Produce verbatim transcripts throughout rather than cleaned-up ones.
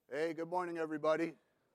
Hey, good morning, everybody.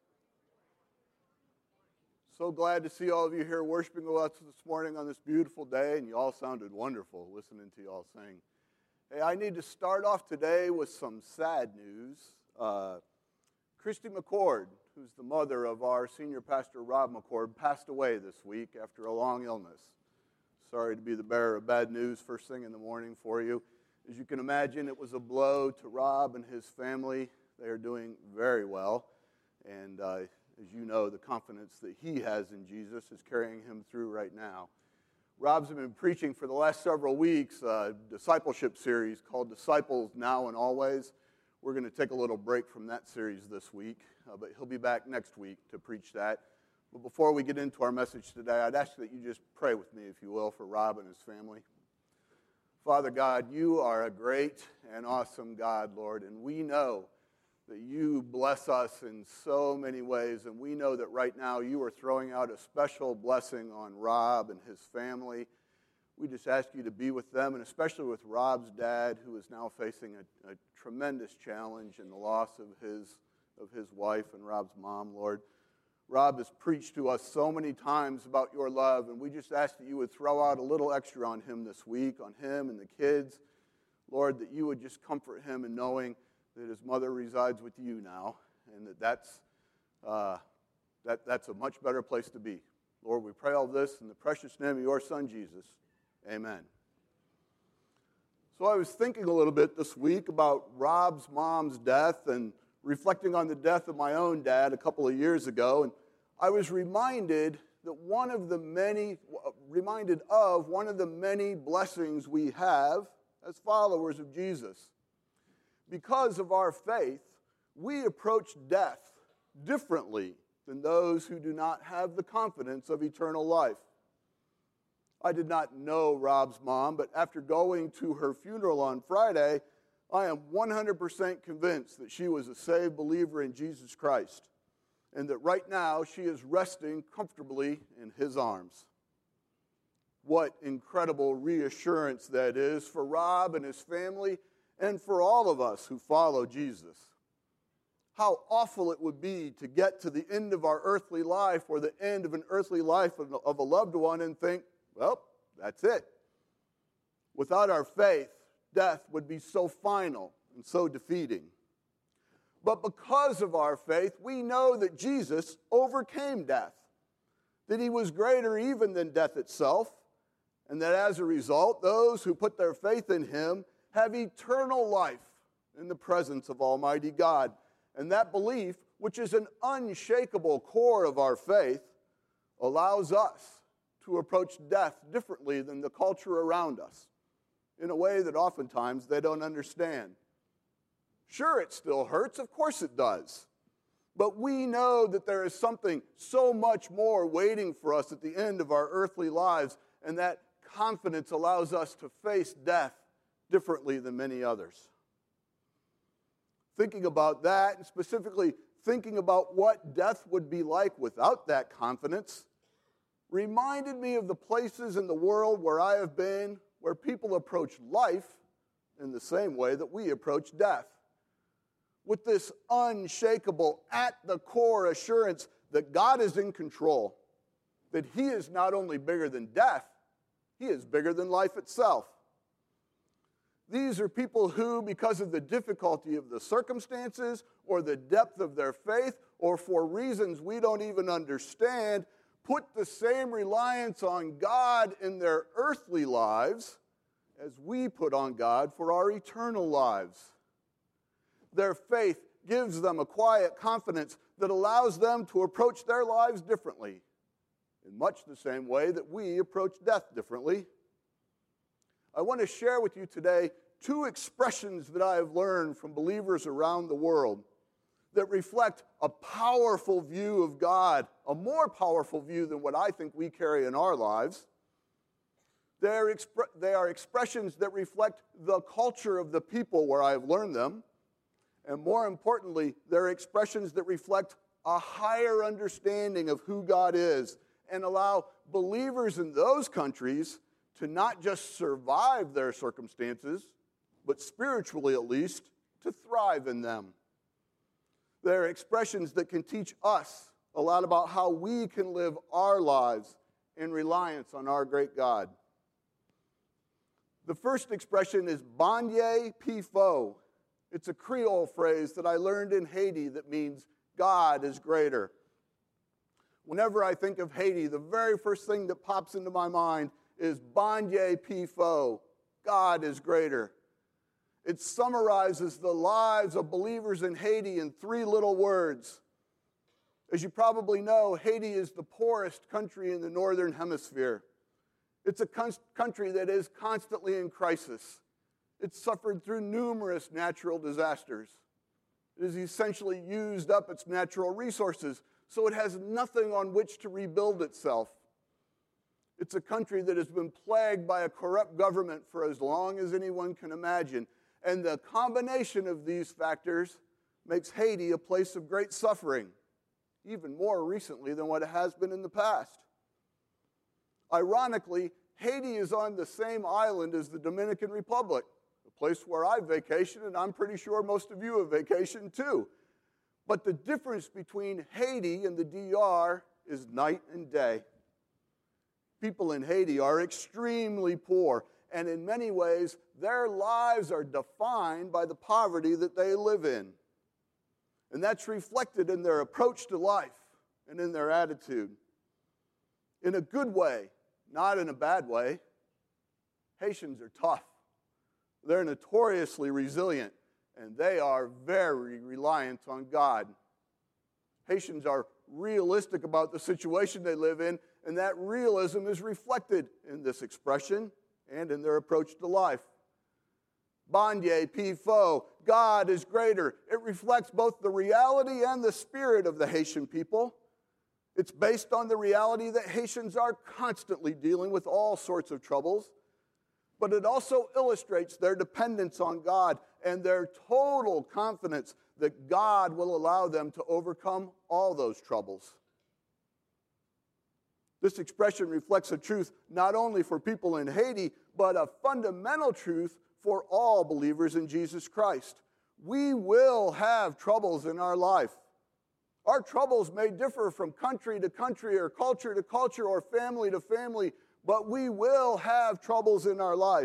So glad to see all of you here worshiping with us this morning on this beautiful day, and you all sounded wonderful listening to you all sing. Hey, I need to start off today with some sad news. Uh, Christy McCord, who's the mother of our senior pastor, Rob McCord, passed away this week after a long illness. Sorry to be the bearer of bad news first thing in the morning for you. As you can imagine, it was a blow to Rob and his family. They are doing very well, and uh, as you know, the confidence that he has in Jesus is carrying him through right now. Rob's been preaching for the last several weeks a discipleship series called Disciples Now and Always. We're going to take a little break from that series this week, uh, but he'll be back next week to preach that. But before we get into our message today, I'd ask that you just pray with me, if you will, for Rob and his family. Father God, you are a great and awesome God, Lord, and we know that you bless us in so many ways, and we know that right now you are throwing out a special blessing on Rob and his family. We just ask you to be with them, and especially with Rob's dad, who is now facing a, a tremendous challenge in the loss of his, of his wife and Rob's mom, Lord. Rob has preached to us so many times about your love, and we just ask that you would throw out a little extra on him this week, on him and the kids. Lord, that you would just comfort him in knowing that his mother resides with you now, and that that's, uh, that that's a much better place to be. Lord, we pray all this in the precious name of your Son, Jesus. Amen. So I was thinking a little bit this week about Rob's mom's death and reflecting on the death of my own dad a couple of years ago, and I was reminded that one of the many, reminded of one of the many blessings we have as followers of Jesus. Because of our faith, we approach death differently than those who do not have the confidence of eternal life. I did not know Rob's mom, but after going to her funeral on Friday, I am one hundred percent convinced that she was a saved believer in Jesus Christ, and that right now she is resting comfortably in his arms. What incredible reassurance that is for Rob and his family, and for all of us who follow Jesus. How awful it would be to get to the end of our earthly life or the end of an earthly life of a loved one and think, well, that's it. Without our faith, death would be so final and so defeating. But because of our faith, we know that Jesus overcame death, that he was greater even than death itself, and that as a result, those who put their faith in him have eternal life in the presence of Almighty God. And that belief, which is an unshakable core of our faith, allows us to approach death differently than the culture around us, in a way that oftentimes they don't understand. Sure, it still hurts, of course it does. But we know that there is something so much more waiting for us at the end of our earthly lives, and that confidence allows us to face death differently than many others. Thinking about that, and specifically thinking about what death would be like without that confidence, reminded me of the places in the world where I have been, where people approach life in the same way that we approach death, with this unshakable, at-the-core assurance that God is in control, that he is not only bigger than death, he is bigger than life itself. These are people who, because of the difficulty of the circumstances or the depth of their faith, or for reasons we don't even understand, put the same reliance on God in their earthly lives as we put on God for our eternal lives. Their faith gives them a quiet confidence that allows them to approach their lives differently, in much the same way that we approach death differently. I want to share with you today two expressions that I have learned from believers around the world that reflect a powerful view of God, a more powerful view than what I think we carry in our lives. They are, expre- they are expressions that reflect the culture of the people where I have learned them, and more importantly, they're expressions that reflect a higher understanding of who God is and allow believers in those countries to not just survive their circumstances, but spiritually at least, to thrive in them. They're expressions that can teach us a lot about how we can live our lives in reliance on our great God. The first expression is Bonye Pifo. It's a Creole phrase that I learned in Haiti that means God is greater. Whenever I think of Haiti, the very first thing that pops into my mind is Bonye Pifo, God is greater. It summarizes the lives of believers in Haiti in three little words. As you probably know, Haiti is the poorest country in the northern hemisphere. It's a con- country that is constantly in crisis. It's suffered through numerous natural disasters. It has essentially used up its natural resources, so it has nothing on which to rebuild itself. It's a country that has been plagued by a corrupt government for as long as anyone can imagine. And the combination of these factors makes Haiti a place of great suffering, even more recently than what it has been in the past. Ironically, Haiti is on the same island as the Dominican Republic, a place where I vacation, and I'm pretty sure most of you have vacationed too. But the difference between Haiti and the D R is night and day. People in Haiti are extremely poor, and in many ways, their lives are defined by the poverty that they live in. And that's reflected in their approach to life and in their attitude. In a good way, not in a bad way, Haitians are tough. They're notoriously resilient, and they are very reliant on God. Haitians are realistic about the situation they live in, and that realism is reflected in this expression and in their approach to life. Bonye Pifo, God is greater. It reflects both the reality and the spirit of the Haitian people. It's based on the reality that Haitians are constantly dealing with all sorts of troubles, but it also illustrates their dependence on God and their total confidence that God will allow them to overcome all those troubles. This expression reflects a truth not only for people in Haiti, but a fundamental truth for all believers in Jesus Christ. We will have troubles in our life. Our troubles may differ from country to country or culture to culture or family to family, but we will have troubles in our life.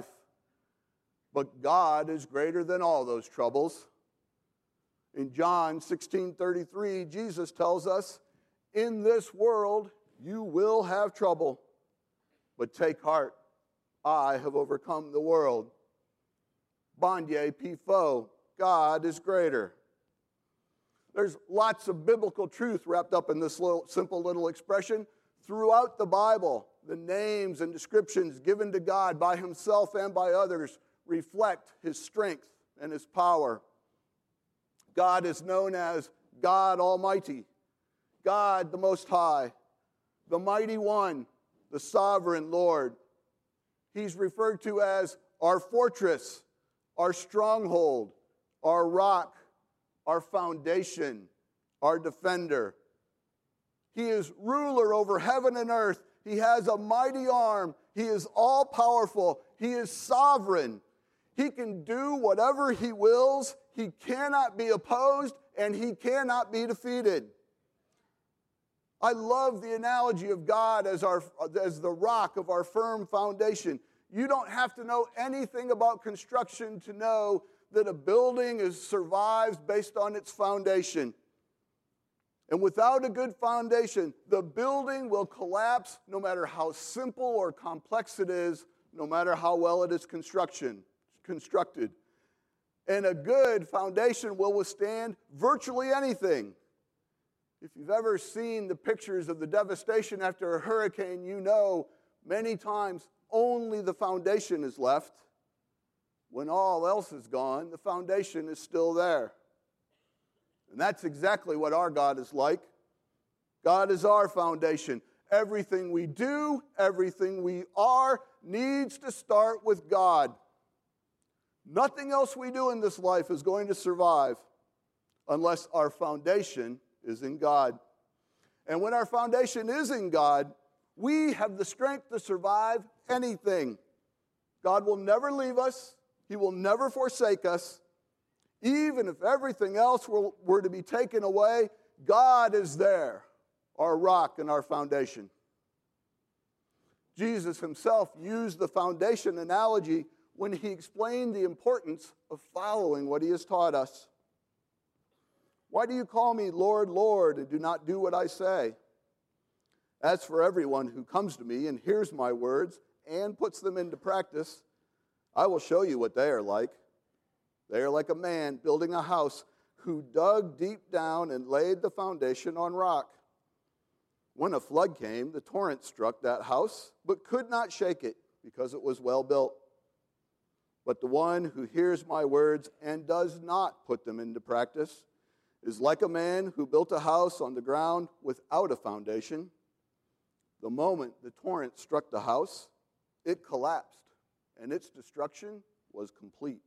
But God is greater than all those troubles. In John sixteen thirty-three, Jesus tells us, "In this world you will have trouble, but take heart, I have overcome the world." Bonye Pifo, God is greater. There's lots of biblical truth wrapped up in this little, simple little expression. Throughout the Bible, the names and descriptions given to God by himself and by others reflect his strength and his power. God is known as God Almighty, God the Most High, the Mighty One, the Sovereign Lord. He's referred to as our fortress, our stronghold, our rock, our foundation, our defender. He is ruler over heaven and earth. He has a mighty arm. He is all-powerful. He is sovereign. He can do whatever he wills. He cannot be opposed, and he cannot be defeated. I love the analogy of God as, our, as the rock of our firm foundation. You don't have to know anything about construction to know that a building is, survives based on its foundation. And without a good foundation, the building will collapse no matter how simple or complex it is, no matter how well it is construction, constructed. And a good foundation will withstand virtually anything. If you've ever seen the pictures of the devastation after a hurricane, you know many times only the foundation is left. When all else is gone, the foundation is still there. And that's exactly what our God is like. God is our foundation. Everything we do, everything we are, needs to start with God. Nothing else we do in this life is going to survive unless our foundation is in God. And when our foundation is in God, we have the strength to survive anything. God will never leave us. He will never forsake us. Even if everything else were, were to be taken away, God is there, our rock and our foundation. Jesus himself used the foundation analogy when he explained the importance of following what he has taught us. Why do you call me Lord, Lord, and do not do what I say? As for everyone who comes to me and hears my words and puts them into practice, I will show you what they are like. They are like a man building a house who dug deep down and laid the foundation on rock. When a flood came, the torrent struck that house, but could not shake it because it was well built. But the one who hears my words and does not put them into practice is like a man who built a house on the ground without a foundation. The moment the torrent struck the house, it collapsed, and its destruction was complete.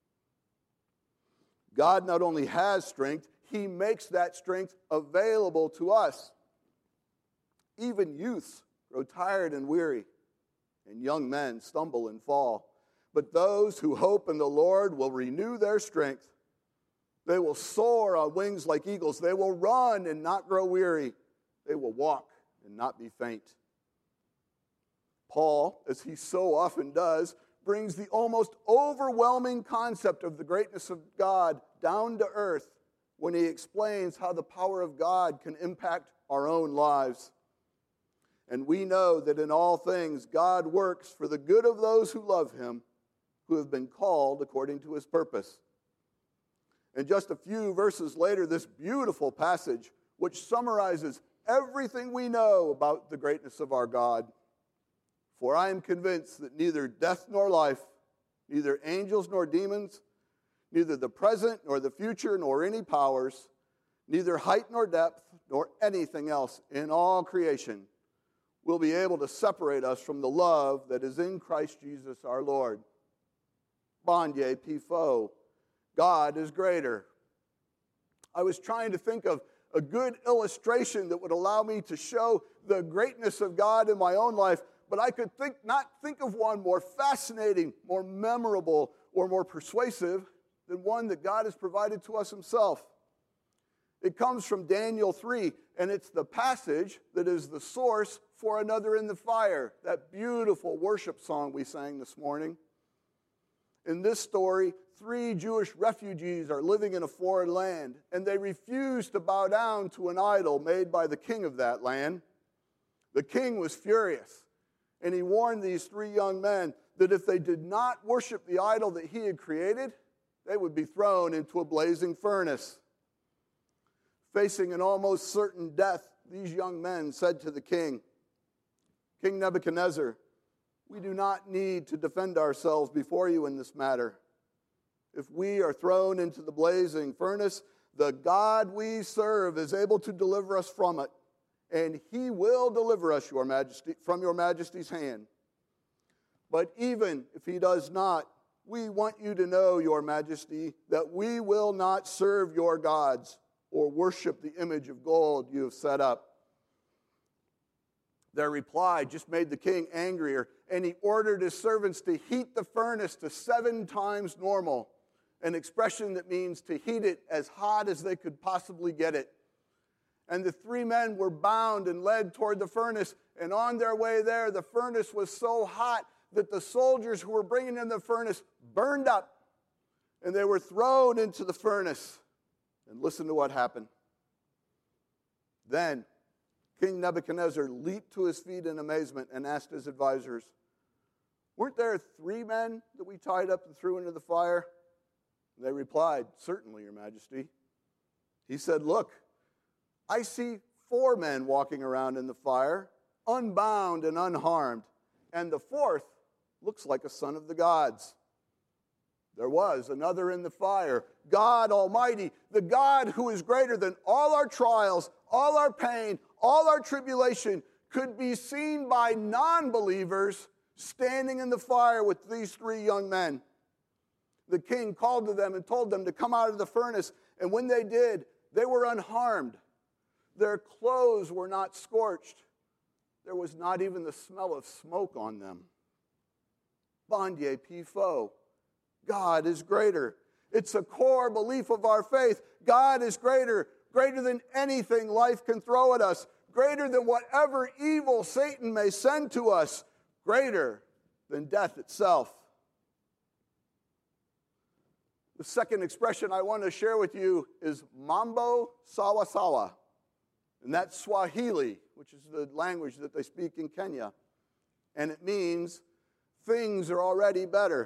God not only has strength, he makes that strength available to us. Even youths grow tired and weary, and young men stumble and fall. But those who hope in the Lord will renew their strength. They will soar on wings like eagles. They will run and not grow weary. They will walk and not be faint. Paul, as he so often does, brings the almost overwhelming concept of the greatness of God down to earth when he explains how the power of God can impact our own lives. And we know that in all things God works for the good of those who love him, who have been called according to his purpose. And just a few verses later, this beautiful passage, which summarizes everything we know about the greatness of our God. For I am convinced that neither death nor life, neither angels nor demons, neither the present nor the future nor any powers, neither height nor depth nor anything else in all creation will be able to separate us from the love that is in Christ Jesus our Lord. Bandye Pifo, God is greater. I was trying to think of a good illustration that would allow me to show the greatness of God in my own life, but I could think not think of one more fascinating, more memorable, or more persuasive than one that God has provided to us himself. It comes from Daniel three, and it's the passage that is the source for Another in the Fire, that beautiful worship song we sang this morning. In this story, three Jewish refugees are living in a foreign land, and they refuse to bow down to an idol made by the king of that land. The king was furious, and he warned these three young men that if they did not worship the idol that he had created, they would be thrown into a blazing furnace. Facing an almost certain death, these young men said to the king, King Nebuchadnezzar, we do not need to defend ourselves before you in this matter. If we are thrown into the blazing furnace, the God we serve is able to deliver us from it, and he will deliver us, your majesty, from your majesty's hand. But even if he does not, we want you to know, your majesty, that we will not serve your gods or worship the image of gold you have set up. Their reply just made the king angrier, and he ordered his servants to heat the furnace to seven times normal, an expression that means to heat it as hot as they could possibly get it. And the three men were bound and led toward the furnace, and on their way there, the furnace was so hot that the soldiers who were bringing in the furnace burned up, and they were thrown into the furnace. And listen to what happened. Then King Nebuchadnezzar leaped to his feet in amazement and asked his advisors, weren't there three men that we tied up and threw into the fire? And they replied, certainly, your majesty. He said, look, I see four men walking around in the fire, unbound and unharmed, and the fourth looks like a son of the gods. There was another in the fire, God Almighty, the God who is greater than all our trials, all our pain, all our tribulation, could be seen by non-believers standing in the fire with these three young men. The king called to them and told them to come out of the furnace, and when they did, they were unharmed. Their clothes were not scorched. There was not even the smell of smoke on them. Bandye Pifo, God is greater. It's a core belief of our faith. God is greater, greater than anything life can throw at us, greater than whatever evil Satan may send to us, greater than death itself. The second expression I want to share with you is mambo sawa sawa. And that's Swahili, which is the language that they speak in Kenya. And it means things are already better.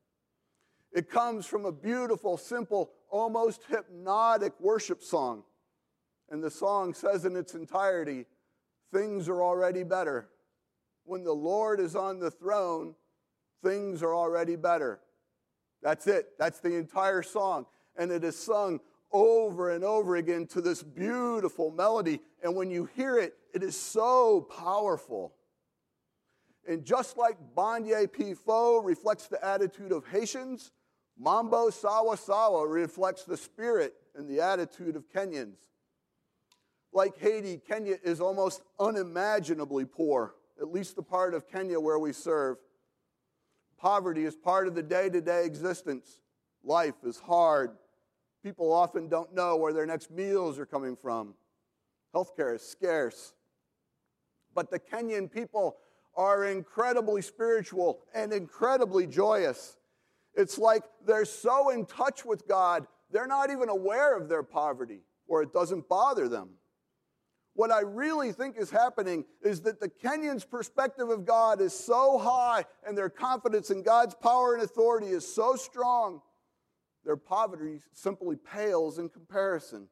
It comes from a beautiful, simple, almost hypnotic worship song. And the song says in its entirety, things are already better. When the Lord is on the throne, things are already better. That's it. That's the entire song. And it is sung over and over again to this beautiful melody. And when you hear it, it is so powerful. And just like Bandye Pifo reflects the attitude of Haitians, Mambo Sawa Sawa reflects the spirit and the attitude of Kenyans. Like Haiti, Kenya is almost unimaginably poor, at least the part of Kenya where we serve. Poverty is part of the day-to-day existence. Life is hard. People often don't know where their next meals are coming from. Healthcare is scarce. But the Kenyan people are incredibly spiritual and incredibly joyous. It's like they're so in touch with God, they're not even aware of their poverty, or it doesn't bother them. What I really think is happening is that the Kenyans' perspective of God is so high and their confidence in God's power and authority is so strong, their poverty simply pales in comparison.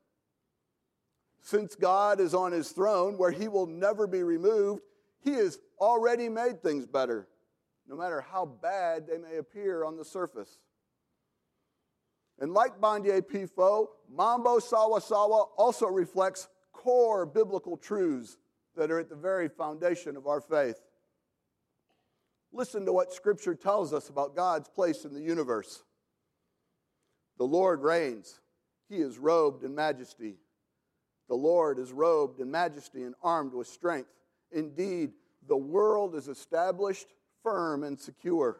Since God is on his throne, where he will never be removed, he has already made things better, no matter how bad they may appear on the surface. And like Bandye Pifo, Mambo Sawa Sawa also reflects core biblical truths that are at the very foundation of our faith. Listen to what Scripture tells us about God's place in the universe. The Lord reigns. He is robed in majesty. The Lord is robed in majesty and armed with strength. Indeed, the world is established, firm, and secure.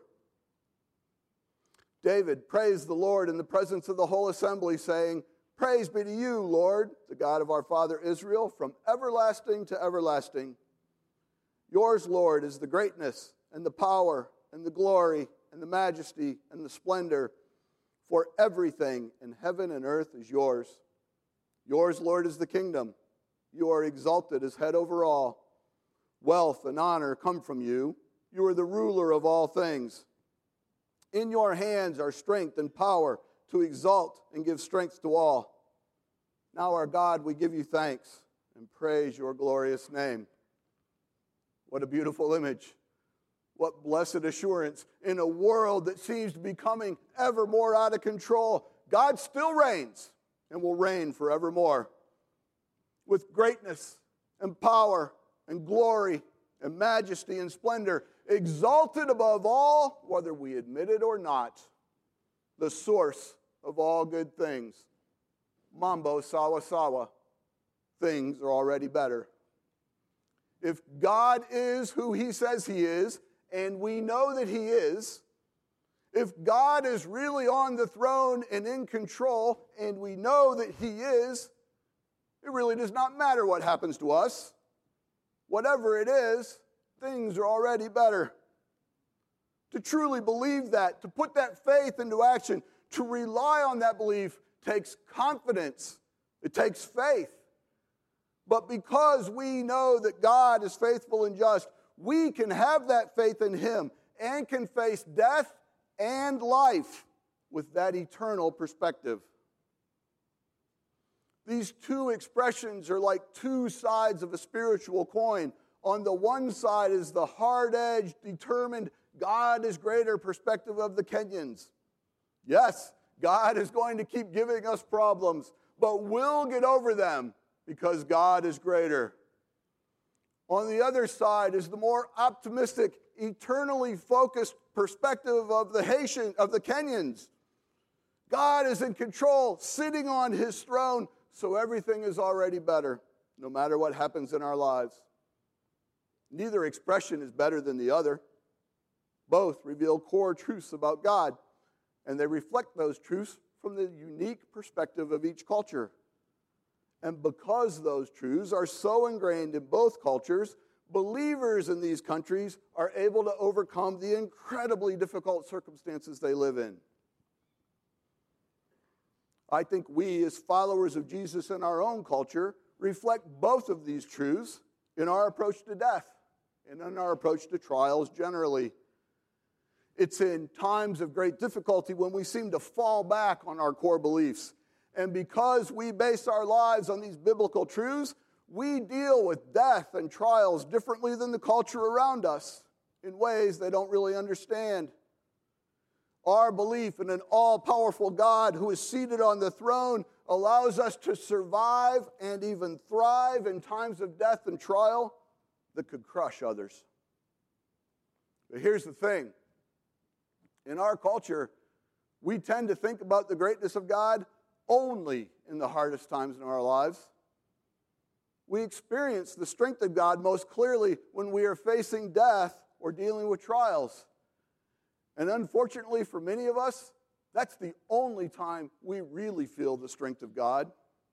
David praised the Lord in the presence of the whole assembly, saying, "Praise be to you, Lord, the God of our father Israel, from everlasting to everlasting. Yours, Lord, is the greatness and the power and the glory and the majesty and the splendor, for everything in heaven and earth is yours. Yours, Lord, is the kingdom. You are exalted as head over all. Wealth and honor come from you. You are the ruler of all things. In your hands are strength and power to exalt and give strength to all. Now, our God, we give you thanks and praise your glorious name." What a beautiful image. What blessed assurance. In a world that seems to be becoming ever more out of control, God still reigns and will reign forevermore. With greatness and power and glory and majesty and splendor, exalted above all, whether we admit it or not, the source of all good things. Mambo Sawa Sawa. Things are already better. If God is who he says he is, and we know that he is, if God is really on the throne and in control, and we know that he is, it really does not matter what happens to us. Whatever it is, things are already better. To truly believe that, to put that faith into action, to rely on that belief takes confidence. It takes faith. But because we know that God is faithful and just, we can have that faith in him and can face death and life with that eternal perspective. These two expressions are like two sides of a spiritual coin. On the one side is the hard-edged, determined, God is greater perspective of the Kenyans. Yes, God is going to keep giving us problems, but we'll get over them because God is greater. On the other side is the more optimistic, eternally focused perspective of the Haitian, of the Kenyans. God is in control, sitting on his throne, so everything is already better, no matter what happens in our lives. Neither expression is better than the other. Both reveal core truths about God, and they reflect those truths from the unique perspective of each culture. And because those truths are so ingrained in both cultures, believers in these countries are able to overcome the incredibly difficult circumstances they live in. I think we, as followers of Jesus in our own culture, reflect both of these truths in our approach to death and in our approach to trials generally. It's in times of great difficulty when we seem to fall back on our core beliefs. And because we base our lives on these biblical truths, we deal with death and trials differently than the culture around us in ways they don't really understand. Our belief in an all-powerful God who is seated on the throne allows us to survive and even thrive in times of death and trial that could crush others. But here's the thing. In our culture, we tend to think about the greatness of God only in the hardest times in our lives. We experience the strength of God most clearly when we are facing death or dealing with trials. And unfortunately for many of us, that's the only time we really feel the strength of God.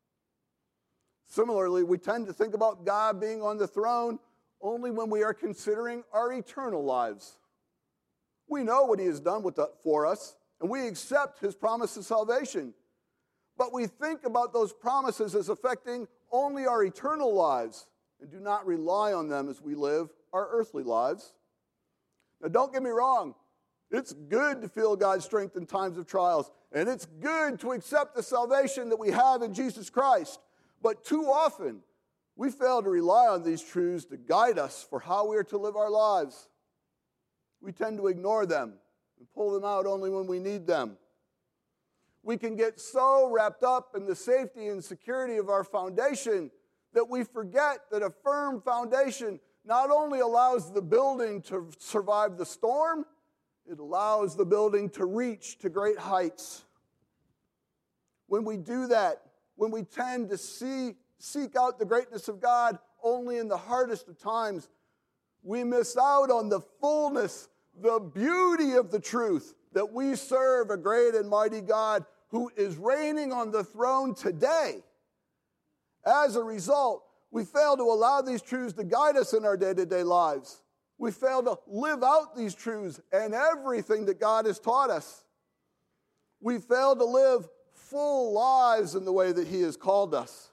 Similarly, we tend to think about God being on the throne only when we are considering our eternal lives. We know what he has done with the, for us, and we accept his promise of salvation. But we think about those promises as affecting only our eternal lives and do not rely on them as we live our earthly lives. Now, don't get me wrong. It's good to feel God's strength in times of trials, and it's good to accept the salvation that we have in Jesus Christ. But too often, we fail to rely on these truths to guide us for how we are to live our lives. We tend to ignore them and pull them out only when we need them. We can get so wrapped up in the safety and security of our foundation that we forget that a firm foundation not only allows the building to survive the storm, it allows the building to reach to great heights. When we do that, when we tend to see, seek out the greatness of God only in the hardest of times, we miss out on the fullness, the beauty of the truth that we serve a great and mighty God who is reigning on the throne today. As a result, we fail to allow these truths to guide us in our day-to-day lives. We fail to live out these truths and everything that God has taught us. We fail to live full lives in the way that he has called us.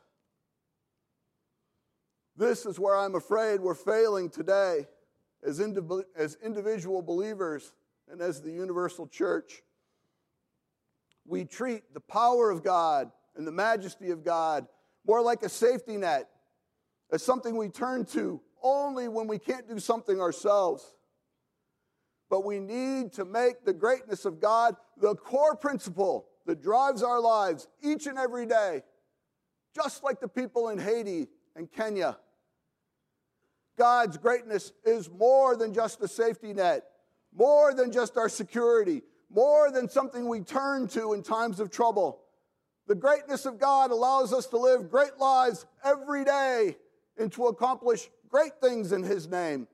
This is where I'm afraid we're failing today as, indiv- as individual believers and as the universal church. We treat the power of God and the majesty of God more like a safety net, as something we turn to only when we can't do something ourselves. But we need to make the greatness of God the core principle that drives our lives each and every day, just like the people in Haiti and Kenya. God's greatness is more than just a safety net, more than just our security, more than something we turn to in times of trouble. The greatness of God allows us to live great lives every day and to accomplish great things in his name.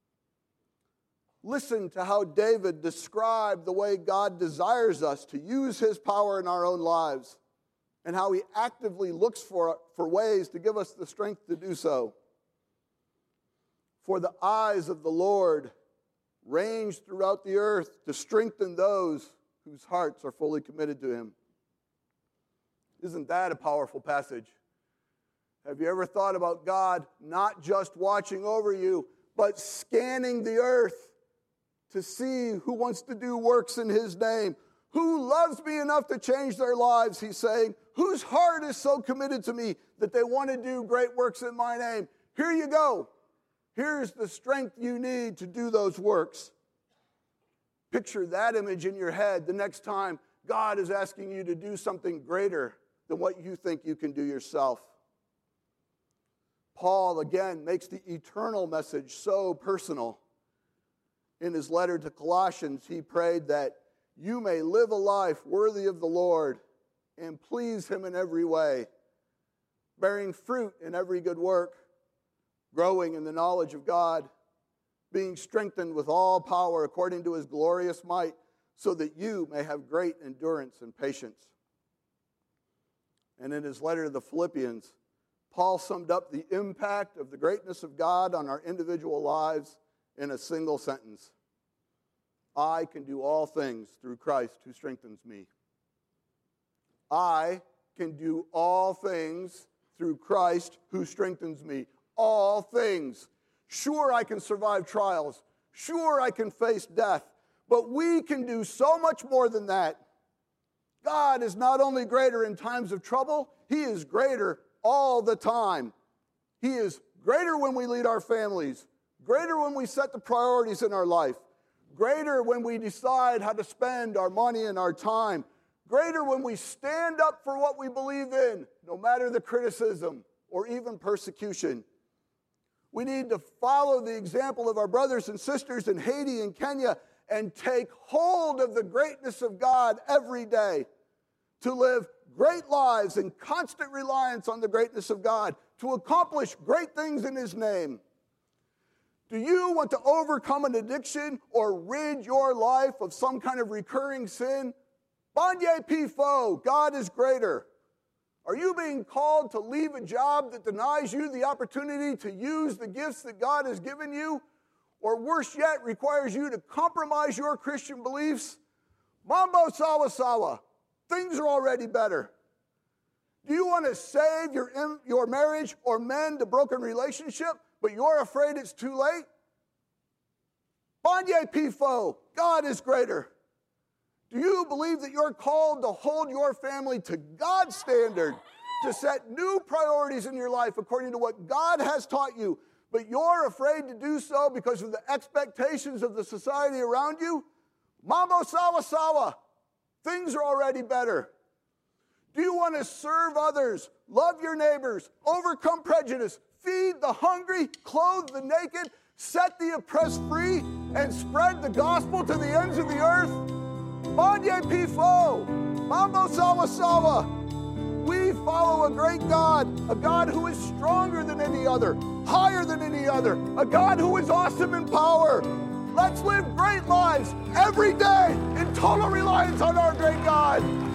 Listen to how David described the way God desires us to use his power in our own lives and how he actively looks for, for ways to give us the strength to do so. For the eyes of the Lord range throughout the earth to strengthen those whose hearts are fully committed to him. Isn't that a powerful passage? Have you ever thought about God not just watching over you, but scanning the earth to see who wants to do works in his name? Who loves me enough to change their lives, he's saying. Whose heart is so committed to me that they want to do great works in my name? Here you go. Here's the strength you need to do those works. Picture that image in your head the next time God is asking you to do something greater than what you think you can do yourself. Paul, again, makes the eternal message so personal. In his letter to Colossians, he prayed that you may live a life worthy of the Lord and please him in every way, bearing fruit in every good work, growing in the knowledge of God, being strengthened with all power according to his glorious might, so that you may have great endurance and patience. And in his letter to the Philippians, Paul summed up the impact of the greatness of God on our individual lives in a single sentence. I can do all things through Christ who strengthens me. I can do all things through Christ who strengthens me. All things. Sure, I can survive trials. Sure, I can face death. But we can do so much more than that. God is not only greater in times of trouble, he is greater all the time. He is greater when we lead our families, greater when we set the priorities in our life, greater when we decide how to spend our money and our time, greater when we stand up for what we believe in, no matter the criticism or even persecution. We need to follow the example of our brothers and sisters in Haiti and Kenya and take hold of the greatness of God every day, to live great lives in constant reliance on the greatness of God, to accomplish great things in his name. Do you want to overcome an addiction or rid your life of some kind of recurring sin? Banye Pifo, God is greater. Are you being called to leave a job that denies you the opportunity to use the gifts that God has given you? Or worse yet, requires you to compromise your Christian beliefs? Mambo sawa sawa. Things are already better. Do you want to save your, your marriage or mend a broken relationship, but you're afraid it's too late? Banye Pifo, God is greater. Do you believe that you're called to hold your family to God's standard, to set new priorities in your life according to what God has taught you, but you're afraid to do so because of the expectations of the society around you? Mambo sawa sawa. Things are already better. Do you want to serve others, love your neighbors, overcome prejudice, feed the hungry, clothe the naked, set the oppressed free, and spread the gospel to the ends of the earth? Banye Pifo, Mambo sawa sawa. We follow a great God, a God who is stronger than any other, higher than any other, a God who is awesome in power. Let's live great lives every day in total reliance on our great God.